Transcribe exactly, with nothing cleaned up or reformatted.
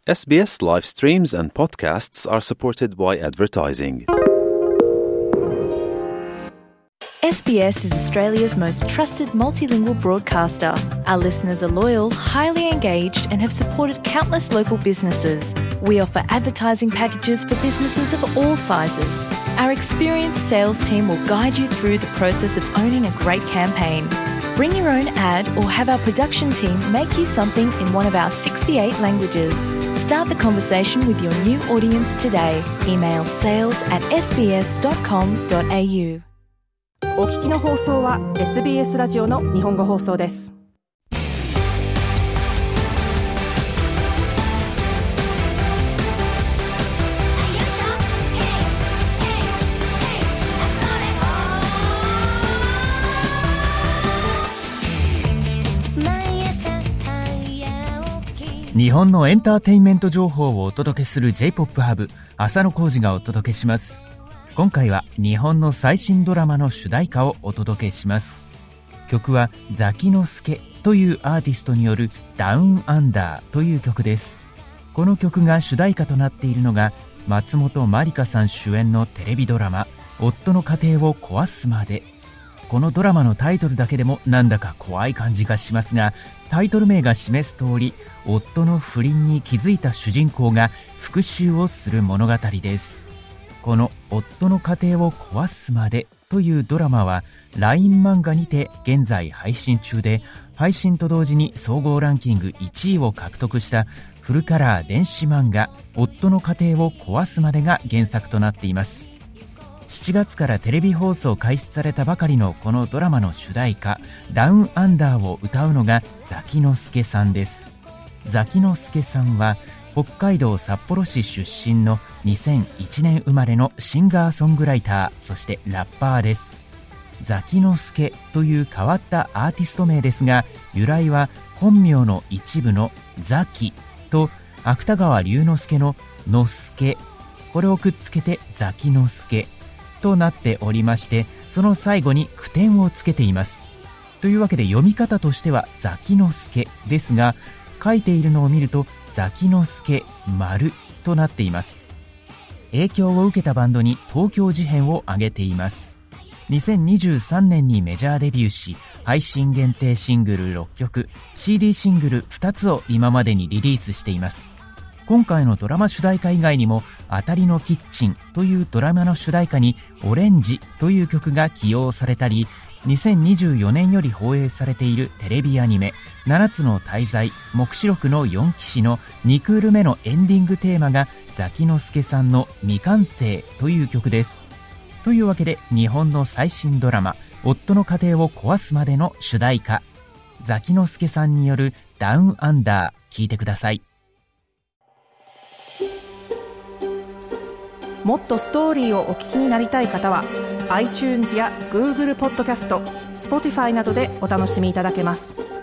エスビーエス live streams and podcasts are supported by advertising. S B S is Australia's most trusted multilingual broadcaster. Our listeners are loyal, highly engaged, and have supported countless local businesses. We offer advertising packages for businesses of all sizes. Our experienced sales team will guide you through the process of owning a great campaign. Bring your own ad or have our production team make you something in one of our sixty-eight languages. Start the conversation with your new audience today. Email sales at s b s dot com dot a u。 お聞きの放送は エスビーエス ラジオの日本語放送です。 日本のエンターテインメント情報をお届けする J-ポップ ハブ、浅野浩二がお届けします。今回は日本の最新ドラマの主題歌をお届けします。曲はザキノスケというアーティストによるダウンアンダーという曲です。この曲が主題歌となっているのが松本まりかさん主演のテレビドラマ夫の家庭を壊すまで。このドラマのタイトルだけでもなんだか怖い感じがしますが、タイトル名が示す通り、夫の不倫に気づいた主人公が復讐をする物語です。この夫の家庭を壊すまでというドラマは ライン 漫画にて現在配信中で、配信と同時に総合ランキングいちいを獲得したフルカラー電子漫画夫の家庭を壊すまでが原作となっています。しちがつからテレビ放送開始されたばかりのこのドラマの主題歌ダウンアンダーを歌うのがザキノスケさんです。ザキノスケさんは北海道札幌市出身のにせんいちねん生まれのシンガーソングライター、そしてラッパーです。ザキノスケという変わったアーティスト名ですが、由来は本名の一部のザキと芥川龍之介の之助、これをくっつけてザキノスケとなっておりまして、その最後に句点をつけています。というわけで読み方としてはザキノスケですが、書いているのを見るとザキノスケ丸となっています。影響を受けたバンドに東京事変を挙げています。にせんにじゅうさんねんにメジャーデビューし、配信限定シングルろっきょく、シーディー シングルふたつを今までにリリースしています。今回のドラマ主題歌以外にもあたりのキッチンというドラマの主題歌にオレンジという曲が起用されたり、にせんにじゅうよねんより放映されているテレビアニメななつの大罪黙示録のよん騎士のにクール目のエンディングテーマがザキノスケさんの未完成という曲です。というわけで日本の最新ドラマ夫の家庭を壊すまでの主題歌ザキノスケさんによるダウンアンダー、聴いてください。 もっとストーリーをお聞きになりたい方は iTunes や Google ポッドキャスト、Spotify などでお楽しみいただけます。